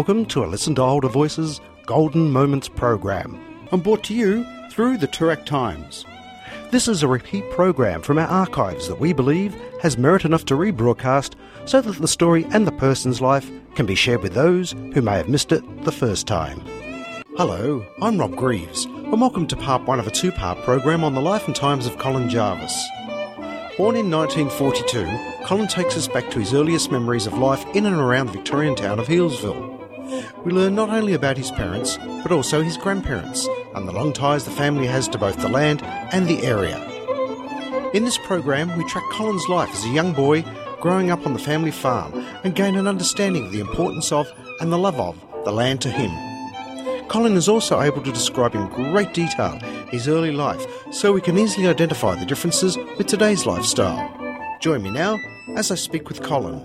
welcome to a Listen to Older Voices Golden Moments program. And brought to you through the Toorak Times. This is a repeat program from our archives that we believe has merit enough to rebroadcast so that the story and the person's life can be shared with those who may have missed it the first time. Hello, I'm Rob Greaves, and welcome to part one of a two-part program on the life and times of Colin Jarvis. Born in 1942, Colin takes us back to his earliest memories of life in and around the Victorian town of Healesville. We learn not only about his parents, but also his grandparents, and the long ties the family has to both the land and the area. In this program, we track Colin's life as a young boy growing up on the family farm and gain an understanding of the importance of and the love of the land to him. Colin is also able to describe in great detail his early life, so we can easily identify the differences with today's lifestyle. Join me now as I speak with Colin.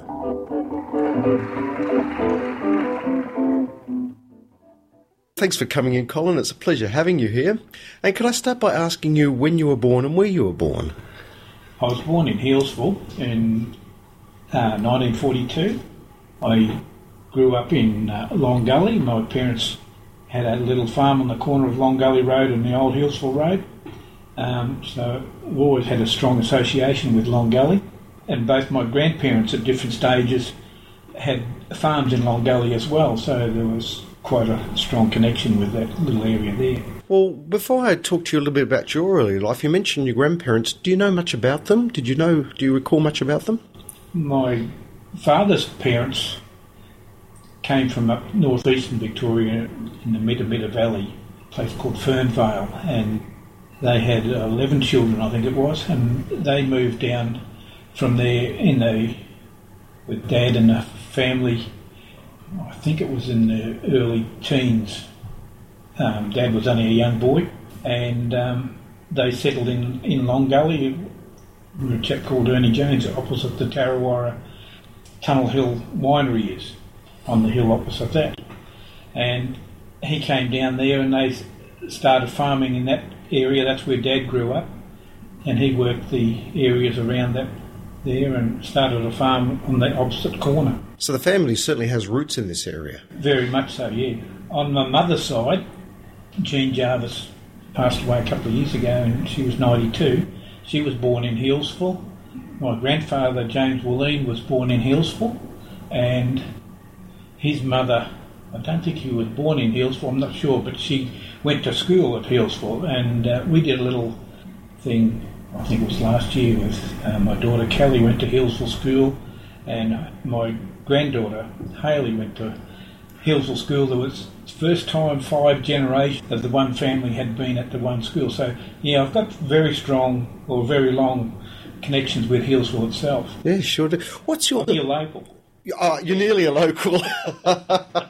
Thanks for coming in, Colin. It's a pleasure having you here. And could I start by asking you when you were born and where you were born? I was born in Healesville in 1942. I grew up in Long Gully. My parents had a little farm on the corner of Long Gully Road and the old Healesville Road. So we've always had a strong association with Long Gully. And both my grandparents at different stages had farms in Long Gully as well, so there was quite a strong connection with that little area there. Well, before I talk to you a little bit about your early life, you mentioned your grandparents. Do you know much about them? Do you recall much about them? My father's parents came from up northeastern Victoria in the Mitta Valley, a place called Fernvale, and they had 11 children, I think it was, and they moved down from there with Dad and the family. I think it was in the early teens. Dad was only a young boy, and they settled in Long Gully, where a chap called Ernie Jones, opposite the Tarrawarra Tunnel Hill winery is, on the hill opposite that. And he came down there and they started farming in that area. That's where Dad grew up, and he worked the areas around that there and started a farm on the opposite corner. So the family certainly has roots in this area. Very much so, yeah. On my mother's side, Jean Jarvis passed away a couple of years ago and she was 92. She was born in Healesville. My grandfather, James Willeen, was born in Healesville, and his mother, I don't think he was born in Healesville, I'm not sure, but she went to school at Healesville, and we did a little thing, I think it was last year, with my daughter Kelly went to Healesville School, and my granddaughter Hayley went to Healesville School. There was the first time 5 generations of the one family had been at the one school. So, yeah, I've got very strong or very long connections with Healesville itself. Yeah, sure do. What's your... You're local. You're nearly a local. I'm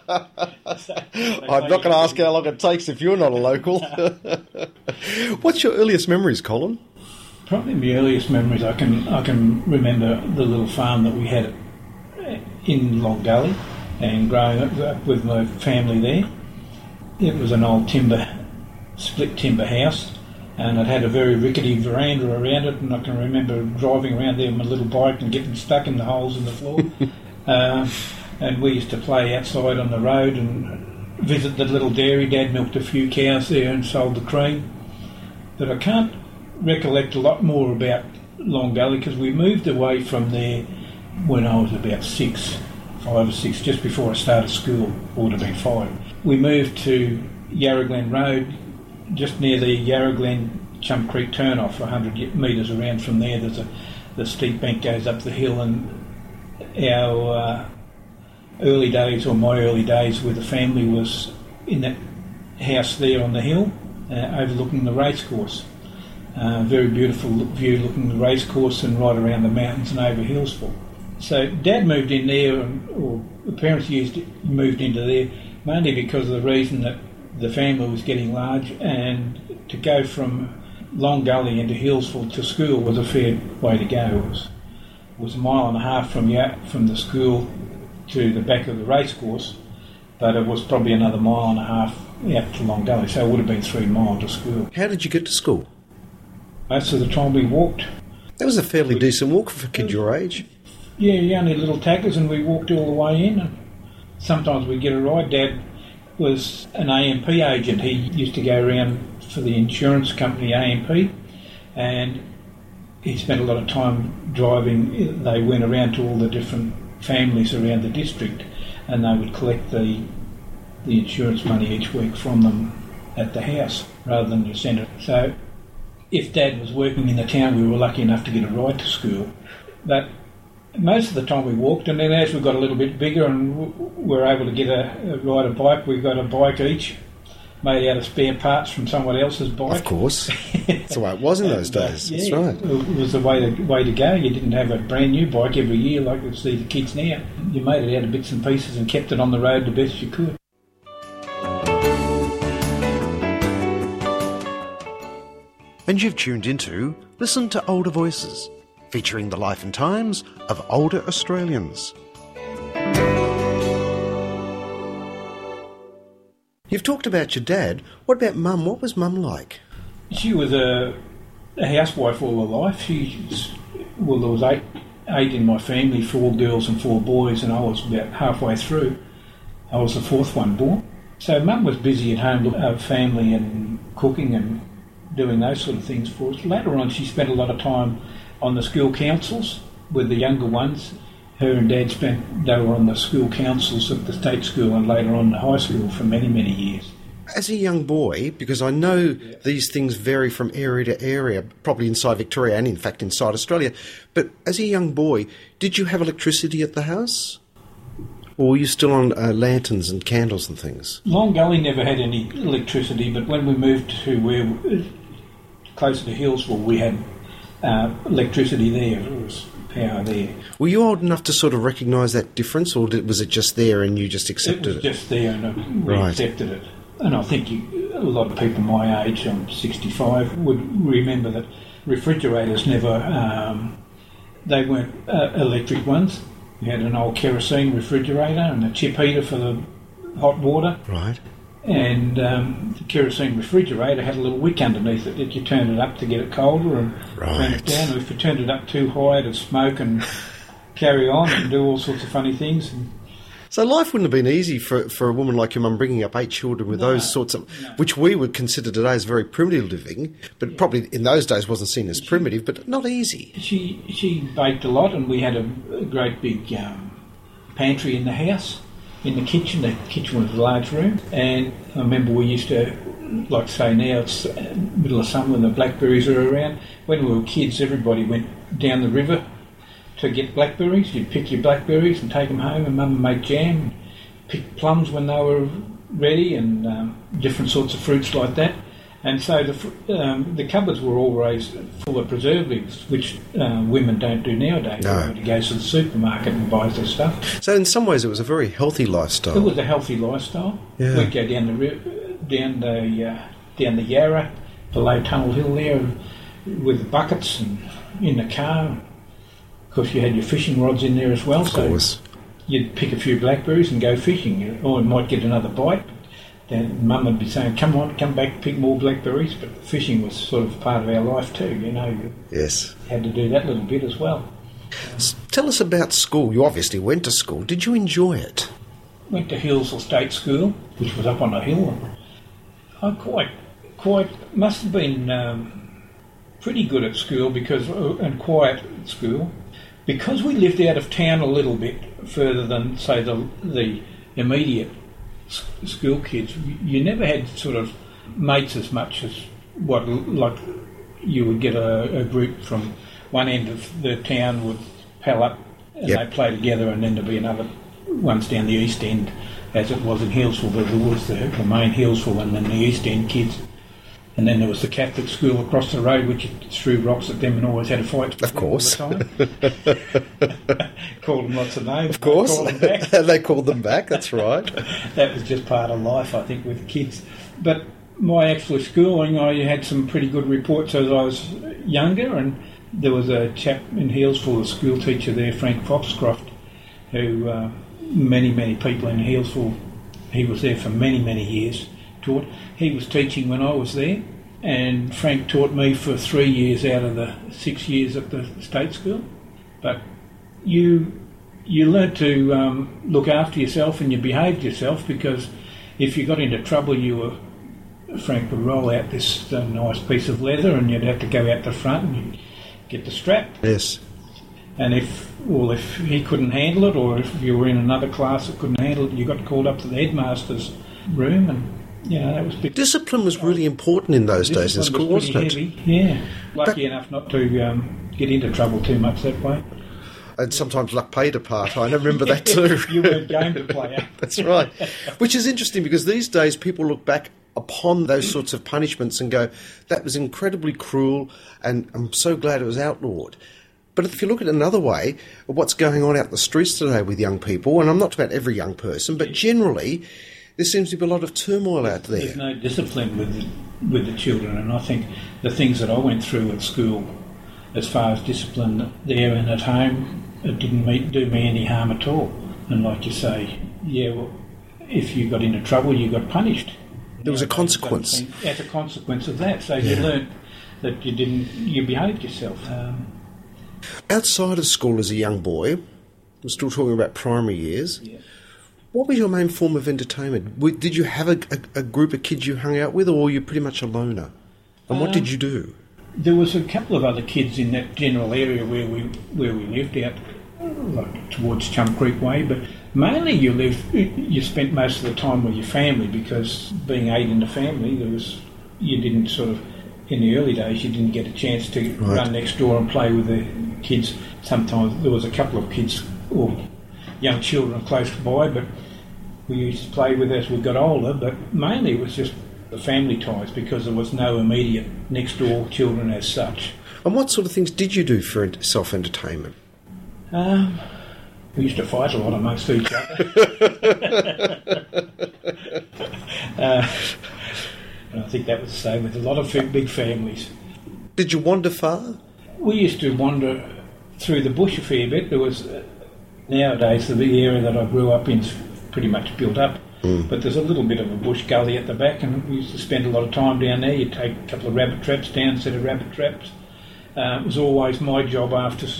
not going to ask how long it takes if you're not a local. What's your earliest memories, Colin? Probably my earliest memories, I can remember the little farm that we had in Long Gully and growing up with my family there. It was an old split timber house, and it had a very rickety veranda around it, and I can remember driving around there with my little bike and getting stuck in the holes in the floor. And we used to play outside on the road and visit the little dairy. Dad milked a few cows there and sold the cream. But I can't recollect a lot more about Long Gully because we moved away from there when I was about 5 or 6, just before I started school, or would have been 5. We moved to Yarra Glen Road, just near the Yarra Glen Chum Creek turn-off, 100 metres around from there. The steep bank goes up the hill, and our early days, or my early days with the family, was in that house there on the hill, overlooking the racecourse. Very beautiful view looking at the racecourse and right around the mountains and over Healesville. So Dad moved in there, or the parents moved into there, mainly because of the reason that the family was getting large, and to go from Long Gully into Healesville to school was a fair way to go. It was 1.5 miles from the school to the back of the racecourse, but it was probably another 1.5 miles out to Long Gully, so it would have been 3 miles to school. How did you get to school? Most of the time we walked. That was a fairly decent walk for a kid your age. Yeah, only little tackers, and we walked all the way in. sometimes we'd get a ride. Dad was an AMP agent. He used to go around for the insurance company AMP, and he spent a lot of time driving. They went around to all the different families around the district, and they would collect the insurance money each week from them at the house rather than you send it. So if Dad was working in the town, we were lucky enough to get a ride to school. But most of the time we walked, and then as we got a little bit bigger and we were able to get ride a bike, we got a bike each, made out of spare parts from someone else's bike. Of course. That's the way it was in those days. That's right. It was the way to go. You didn't have a brand new bike every year like you see the kids now. You made it out of bits and pieces and kept it on the road the best you could. And you've tuned into Listen to Older Voices, featuring the life and times of older Australians. You've talked about your dad. What about Mum? What was Mum like? She was a housewife all her life. There was eight in my family, 4 girls and 4 boys, and I was about halfway through. I was the 4th one born. So Mum was busy at home with our family and cooking and doing those sort of things for us. Later on, she spent a lot of time on the school councils with the younger ones. Her and Dad they were on the school councils at the state school and later on the high school for many, many years. As a young boy, because I know these things vary from area to area, probably inside Victoria and in fact inside Australia, but as a young boy, did you have electricity at the house? Or were you still on lanterns and candles and things? Long Gully never had any electricity, but when we moved to closer to Hillsville, we had electricity there. There was power there. Were you old enough to sort of recognise that difference, or was it just there and you just accepted it? It was just there and we accepted it. And I think a lot of people my age, I'm 65, would remember that refrigerators never, they weren't electric ones. We had an old kerosene refrigerator and a chip heater for the hot water. Right. And the kerosene refrigerator had a little wick underneath it that you turned it up to get it colder and turn it down. If you turned it up too high, it'd smoke and carry on and do all sorts of funny things. So life wouldn't have been easy for a woman like your mum, bringing up 8 children with those sorts of... which we would consider today as very primitive living, but probably in those days wasn't seen as primitive, but not easy. She baked a lot, and we had a great big pantry in the house. In the kitchen was a large room, and I remember we used to, like say now, it's middle of summer when the blackberries are around. When we were kids, everybody went down the river to get blackberries. You'd pick your blackberries and take them home, and Mum would make jam, pick plums when they were ready, and different sorts of fruits like that. And so the cupboards were always full of preservatives, which women don't do nowadays. No. Everybody goes to the supermarket and buys their stuff. So in some ways it was a very healthy lifestyle. It was a healthy lifestyle. Yeah. We'd go down the Yarra, below Tunnel Hill there, with buckets and in the car. Of course, you had your fishing rods in there as well. Of course. So you'd pick a few blackberries and go fishing, or you might get another bite. Then Mum would be saying, come on, come back, pick more blackberries. But fishing was sort of part of our life too, you know. Yes. You had to do that little bit as well. Tell us about school. You obviously went to school. Did you enjoy it? Went to Hillsville State School, which was up on a hill. I quite must have been pretty good at school and quiet at school. Because we lived out of town a little bit further than, say, the immediate school kids, you never had sort of mates as much as what, like, you would get a group from one end of the town would pal up and they play together, and then there'd be another ones down the east end, as it was in Hillsville. There was the main Hillsville and then the east end kids. And then there was the Catholic school across the road, which threw rocks at them and always had a fight. Of course. All the time. Called them lots of names. Of course. Called them back. They called them back, that's right. That was just part of life, I think, with kids. But my actual schooling, I had some pretty good reports as I was younger, and there was a chap in Hillsville, a school teacher there, Frank Foxcroft, who many, many people in Hillsville, he was there for many, many years, taught. He was teaching when I was there, and Frank taught me for 3 years out of the 6 years at the state school. But you you learnt to look after yourself and you behaved yourself, because if you got into trouble, Frank would roll out this nice piece of leather and you'd have to go out the front and you'd get the strap. Yes. And if he couldn't handle it, or if you were in another class that couldn't handle it, you got called up to the headmaster's room, and that was big. Discipline was really important in those days in school, wasn't it? Heavy. Yeah. Lucky enough not to get into trouble too much that way. And sometimes luck played a part. I remember that too. You weren't game to play out. That's right. Which is interesting, because these days people look back upon those sorts of punishments and go, that was incredibly cruel, and I'm so glad it was outlawed. But if you look at it another way, what's going on out the streets today with young people, and I'm not talking about every young person, but generally, there seems to be a lot of turmoil out there. There's no discipline with the children, and I think the things that I went through at school, as far as discipline there and at home, it didn't do me any harm at all. And like you say, if you got into trouble, you got punished. There was a consequence. As a consequence of that, so you learnt that you behaved yourself. Outside of school as a young boy, we're still talking about primary years, what was your main form of entertainment? Did you have a group of kids you hung out with, or were you pretty much a loner? And what did you do? There was a couple of other kids in that general area where we lived out, like towards Chum Creek Way, but mainly you spent most of the time with your family, because being 8 in the family, you didn't sort of, in the early days, you didn't get a chance to run next door and play with the kids. Sometimes there was a couple of kids or young children close by, but we used to play with as we got older, but mainly it was just the family ties, because there was no immediate next door children as such. And what sort of things did you do for self-entertainment? We used to fight a lot amongst each other. And I think that was the same with a lot of big families. Did you wander far? We used to wander through the bush a fair bit. There was, nowadays, the big area that I grew up in is pretty much built up. But there's a little bit of a bush gully at the back, and we used to spend a lot of time down there. You'd take a couple of rabbit traps down, a set of rabbit traps. It was always my job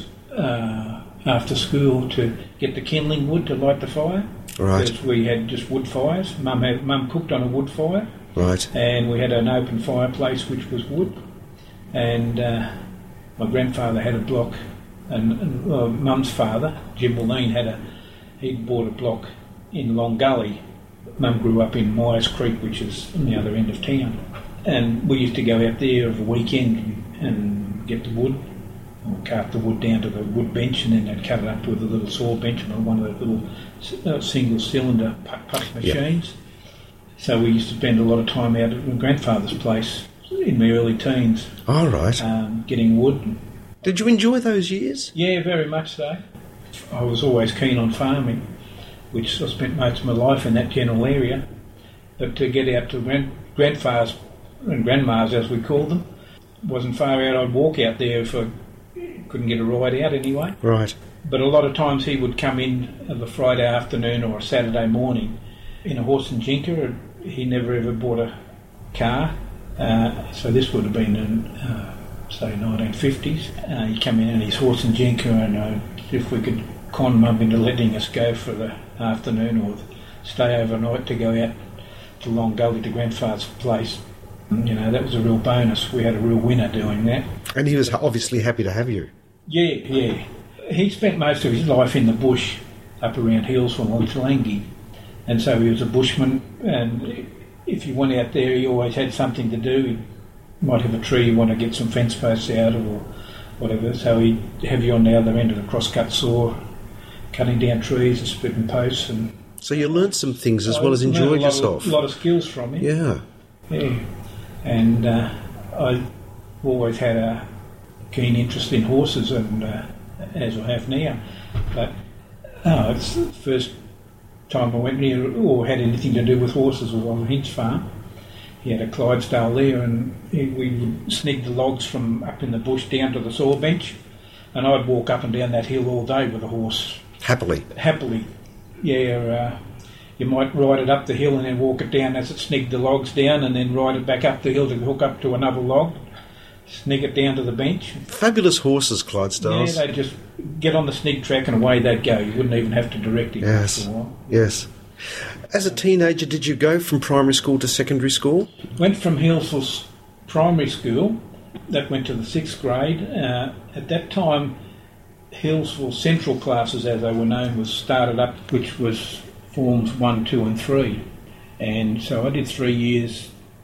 after school to get the kindling wood to light the fire. Right. Because we had just wood fires. Mum cooked on a wood fire. Right. And we had an open fireplace which was wood. And my grandfather had a block, and Mum's father, Jim Willeen, he'd bought a block in Long Gully. Mum grew up in Myers Creek, which is on the other end of town. And we used to go out there over a weekend and get the wood, or cart the wood down to the wood bench, and then they'd cut it up with a little saw bench and one of those little single-cylinder puff machines. Yep. So we used to spend a lot of time out at my grandfather's place in my early teens. Oh, right. Getting wood. Did you enjoy those years? Yeah, very much so. I was always keen on farming, which I spent most of my life in that general area. But to get out to grandfathers and grandmas, as we called them, wasn't far out. I'd walk out there if I couldn't get a ride out anyway. Right. But a lot of times he would come in of a Friday afternoon or a Saturday morning in a horse and jinker. He never ever bought a car, so this would have been in, say, 1950s. He'd come in his horse and jinker, and if we could con Mum into letting us go for the afternoon or stay overnight to go out to Long Gully to Grandfather's place, that was a real bonus. We had a real winner doing that. And he was obviously happy to have you. Yeah. He spent most of his life in the bush up around Hillsville and Toolangi. And so he was a bushman, and if you went out there, he always had something to do. He might have a tree you want to get some fence posts out of or whatever, so he'd have you on the other end of the crosscut saw, cutting down trees and splitting posts. And so you learnt some things as well as enjoyed yourself. A lot of skills from him. Yeah. And I always had a keen interest in horses, and as I have now. But it's the first time I went near or had anything to do with horses was on Hinch Farm. He had a Clydesdale there, and we would sneak the logs from up in the bush down to the saw bench, and I'd walk up and down that hill all day with a horse. Happily? Yeah. You might ride it up the hill and then walk it down as it snigged the logs down, and then ride it back up the hill to hook up to another log. snig it down to the bench. Fabulous horses, Clydesdales. Yeah, they'd just get on the snig track and away they'd go. You wouldn't even have to direct him. Yes, after a while. yes. As a teenager, did you go from primary school to secondary school? Went from Healesville Primary School. That went to the 6th grade. At that time, Healesville Central classes, as they were known, was started up, which was forms 1, 2 and 3. And so I did 3 years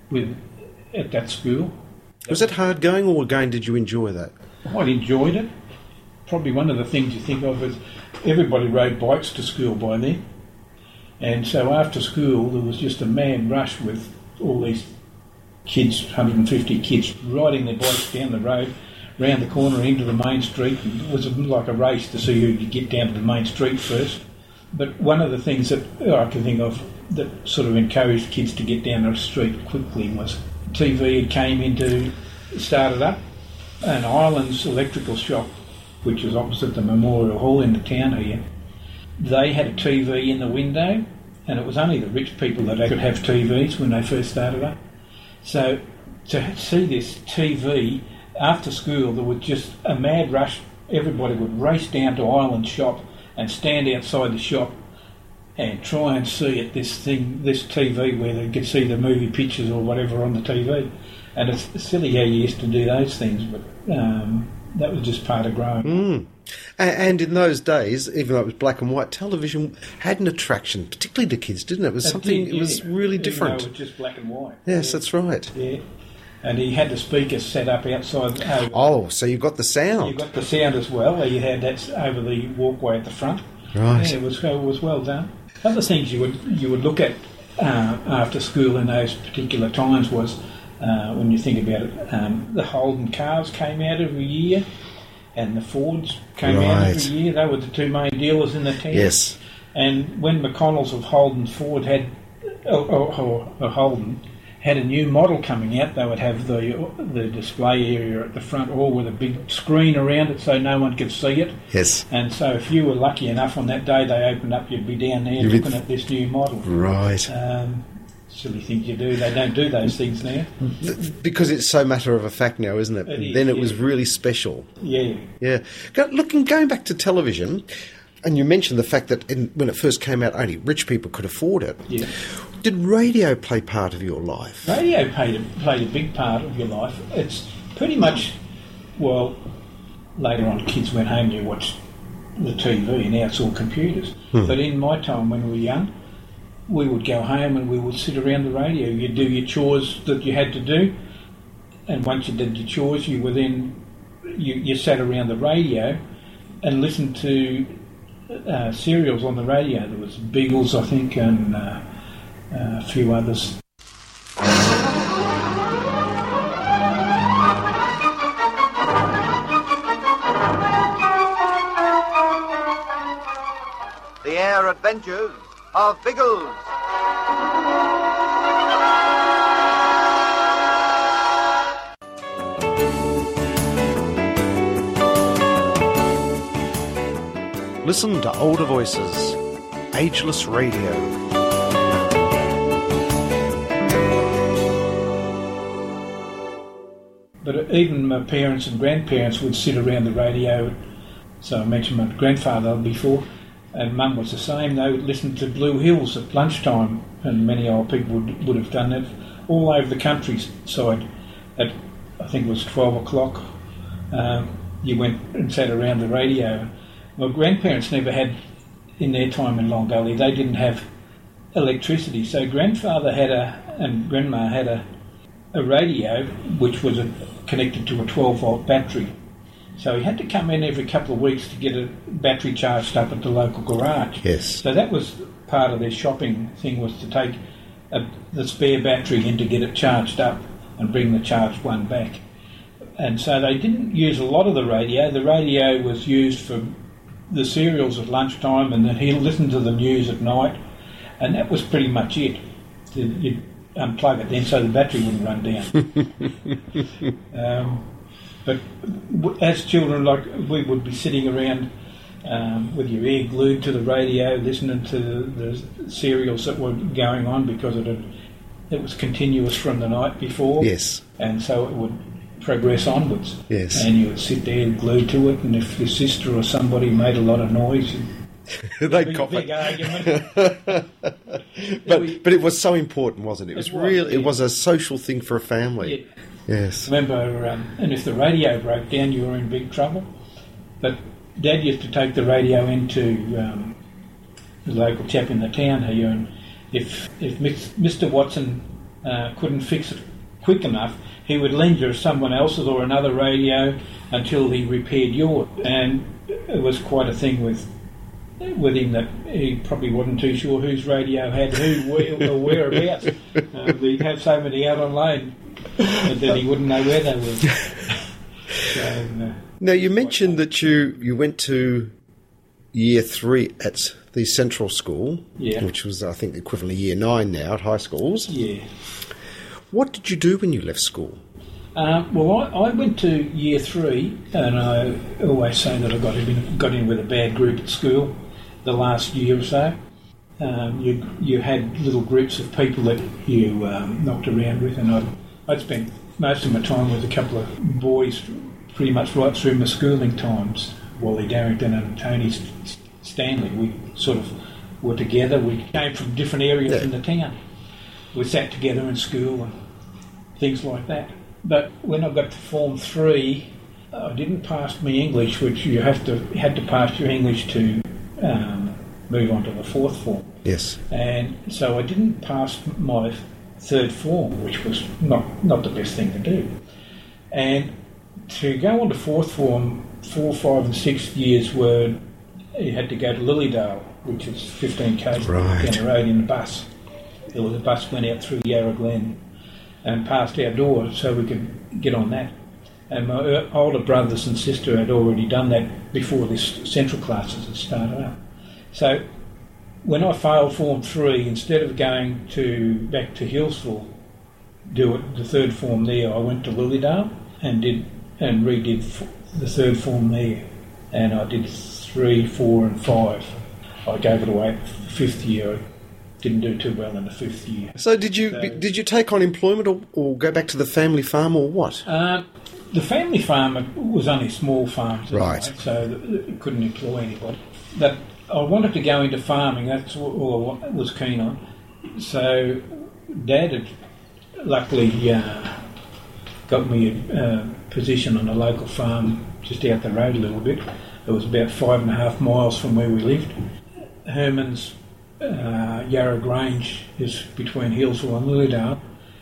at that school. Was it hard going, or again did you enjoy that? I enjoyed it. Probably one of the things you think of is everybody rode bikes to school by then. And so after school there was just a mad rush with all these kids, 150 kids, riding their bikes down the road, round the corner into the main street. And it was like a race to see who could get down to the main street first. But one of the things that I can think of that sort of encouraged kids to get down the street quickly was TV started up, and Ireland's electrical shop, which was opposite the Memorial Hall in the town here, they had a TV in the window, and it was only the rich people that could have TVs when they first started up. So to see this TV after school, there was just a mad rush. Everybody would race down to Ireland's shop and stand outside the shop and try and see it, this TV where they could see the movie pictures or whatever on the TV. And it's silly how you used to do those things, but that was just part of growing up. And in those days, even though it was black and white, television had an attraction, particularly to kids, didn't it? It was it was really different. It was just black and white. Yes, that's right. Yeah. And he had the speakers set up outside. So you got the sound. You got the sound as well. You had that over the walkway at the front. Right. Yeah, it was well done. Other things you would look at after school in those particular times was, when you think about it, the Holden cars came out every year, and the Fords came out every year. They were the two main dealers in the town. Yes. And when McConnell's of Holden Ford had Holden had a new model coming out, they would have the display area at the front, all with a big screen around it so no one could see it. Yes. And so if you were lucky enough on that day they opened up, you'd be down there looking at this new model. Right. Silly things you do. They don't do those things now. Because it's so matter of a fact now, isn't it? Then it was really special. Yeah. Yeah. Going back to television, and you mentioned the fact that when it first came out, only rich people could afford it. Yeah. Did radio play part of your life? Radio played a big part of your life. It's pretty much, well, later on kids went home and watched the TV, and now it's all computers. But in my time when we were young, we would go home and we would sit around the radio. You'd do your chores that you had to do, and once you did your chores, you were then you sat around the radio and listened to serials on the radio. There was Beagles, I think, and a few others. The Air Adventures of Biggles. Listen to older voices. Ageless Radio. But even my parents and grandparents would sit around the radio. So I mentioned my grandfather before, and Mum was the same. They would listen to Blue Hills at lunchtime, and many old people would have done that all over the countryside. At, I think it was 12 o'clock, you went and sat around the radio. My grandparents never had, in their time in Long Gully, they didn't have electricity. So grandfather and grandma had a radio which was connected to a 12-volt battery. So he had to come in every couple of weeks to get a battery charged up at the local garage. Yes. So that was part of their shopping thing, was to take the spare battery in to get it charged up and bring the charged one back. And so they didn't use a lot of the radio. The radio was used for the serials at lunchtime, and then he'd listen to the news at night, and that was pretty much it. You'd unplug it then so the battery wouldn't run down. But as children, like, we would be sitting around with your ear glued to the radio, listening to the serials that were going on, because it was continuous from the night before. Yes. And so it would progress onwards. Yes. And you would sit there glued to it, and if your sister or somebody made a lot of noise, They'd cop big it. argument. But it was so important, wasn't it? It was really, yeah. it was a social thing for a family. Yeah. Yes. Remember, and if the radio broke down, you were in big trouble. But Dad used to take the radio into the local chap in the town here, and if Mr. Watson couldn't fix it quick enough, he would lend you someone else's or another radio until he repaired yours. And it was quite a thing with him that he probably wasn't too sure whose radio had who, where, or whereabouts. He'd have so many out on loan that he wouldn't know where they were. So, Now, you mentioned that you went to Year 3 at the Central School, Yeah. which was, I think, the equivalent of Year 9 now at high schools. yeah. What did you do when you left school? Well, I went to Year 3, and I always say that I got in with a bad group at school the last year or so. You had little groups of people that you knocked around with, and I'd spent most of my time with a couple of boys pretty much right through my schooling times. Wally Darrington and Tony Stanley, we sort of were together. We came from different areas in the town. We sat together in school and things like that. But when I got to Form 3, I didn't pass my English, which you had to pass your English to move on to the 4th form. Yes. And so I didn't pass my 3rd form, which was not the best thing to do. And to go on to 4th form, 4, 5 and 6 years were, you had to go to Lilydale, which is 15 km Right. down the road in a bus. There was a bus went out through Yarra Glen and passed our door so we could get on that. And my older brothers and sister had already done that before this central classes had started up. So when I failed Form 3, instead of going back to Hillsville, do it the 3rd form there, I went to Lilydale and redid the 3rd form there. And I did 3, 4 and 5. I gave it away the 5th year. Didn't do too well in the 5th year. So did you take on employment or go back to the family farm or what? The family farm was only small farms, Right. So it couldn't employ anybody. But I wanted to go into farming. That's all I was keen on. So Dad had luckily got me a position on a local farm just out the road a little bit. It was about 5.5 miles from where we lived. Herman's Yarra Grange is between Hillsville and Lilydale,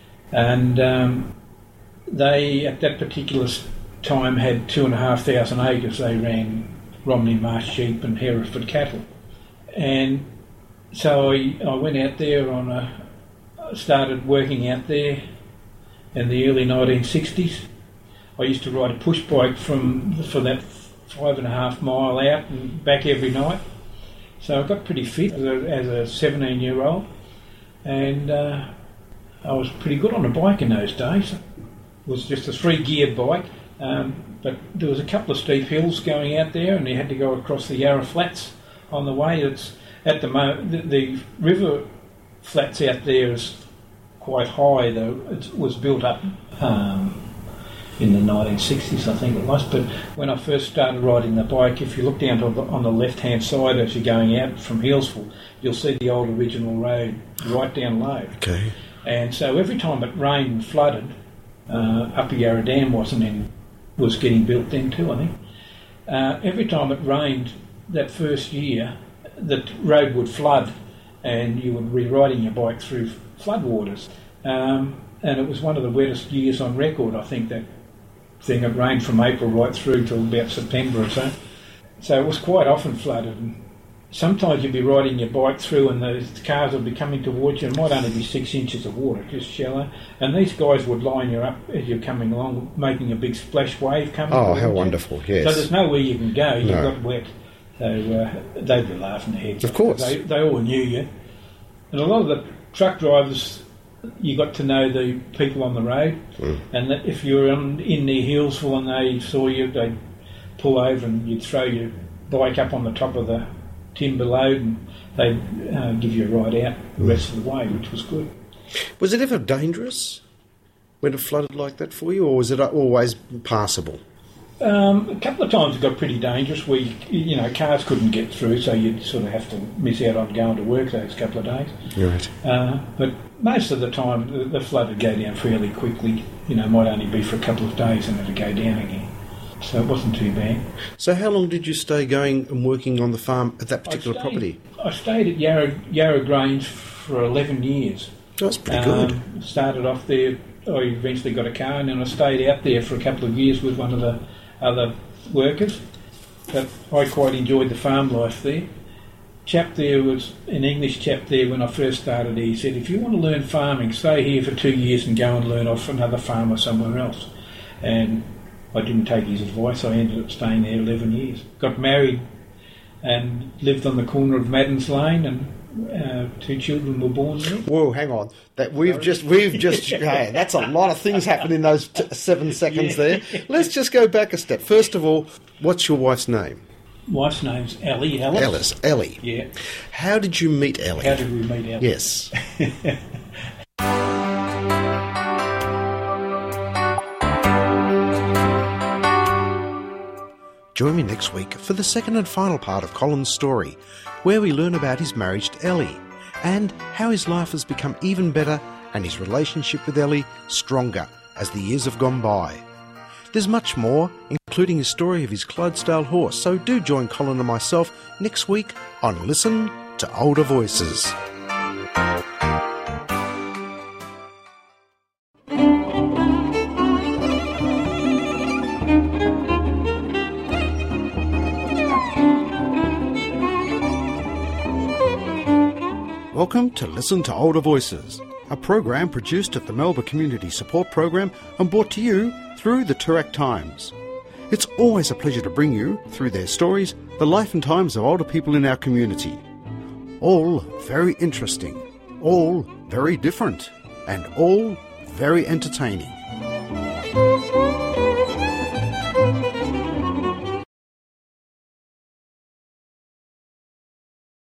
and they at that particular time had 2,500 acres. They ran Romney Marsh sheep and Hereford cattle, and so I went out there started working out there in the early 1960s. I used to ride a push bike for that 5.5 mile out and back every night. So I got pretty fit as a 17-year-old, and I was pretty good on a bike in those days. It was just a 3-geared bike, but there was a couple of steep hills going out there, and you had to go across the Yarra Flats on the way. It's at the moment the river flats out there is quite high, though. It was built up in the 1960s, I think it was. But when I first started riding the bike, if you look down on the left-hand side as you're going out from Hillsville, you'll see the old original road right down low. Okay. And so every time it rained and flooded, Upper Yarra Dam was getting built then too, I think. Every time it rained that first year, the road would flood, and you would be riding your bike through floodwaters. And it was one of the wettest years on record, I think, that thing. It rained from April right through till about September or so. So it was quite often flooded. And sometimes you'd be riding your bike through and the cars would be coming towards you. It might only be 6 inches of water, just shallow. And these guys would line you up as you're coming along, making a big splash wave coming Oh, towards how you. wonderful, yes. So there's nowhere you can go. You No. got wet. So they'd be laughing their heads Of off. course. They all knew you. And a lot of the truck drivers, you got to know the people on the road, and that if you were in near Hillsville and they saw you, they'd pull over and you'd throw your bike up on the top of the timber load and they'd give you a ride out the rest of the way, which was good. Was it ever dangerous? when it flooded like that for you, or was it always passable? A couple of times it got pretty dangerous. Cars couldn't get through, so you'd sort of have to miss out on going to work those couple of days. Right. But most of the time, the flood would go down fairly quickly. Might only be for a couple of days and it'd go down again. So it wasn't too bad. So how long did you stay going and working on the farm at that particular property? I stayed at Yarra Grange for 11 years. That's pretty good. Started off there. I eventually got a car, and then I stayed out there for a couple of years with one of the other workers. But I quite enjoyed the farm life there. Chap there was an English chap there when I first started here. He said, if you want to learn farming, stay here for 2 years and go and learn off another farmer somewhere else. And I didn't take his advice. I ended up staying there 11 years. Got married and lived on the corner of Maddens Lane, and 2 children were born there. Whoa, hang on! We've just hey, that's a lot of things happened in those 7 seconds there. Let's just go back a step. First of all, what's your wife's name? Wife's name's Ellie. Ellie. Yeah. How did you meet Ellie? How did we meet Ellie? Yes. Join me next week for the second and final part of Colin's story, where we learn about his marriage to Ellie and how his life has become even better and his relationship with Ellie stronger as the years have gone by. There's much more, including his story of his Clydesdale horse, so do join Colin and myself next week on Listen to Older Voices. Welcome to Listen to Older Voices, a program produced at the Melbourne Community Support Program and brought to you through the Toorak Times. It's always a pleasure to bring you, through their stories, the life and times of older people in our community. All very interesting, all very different, and all very entertaining.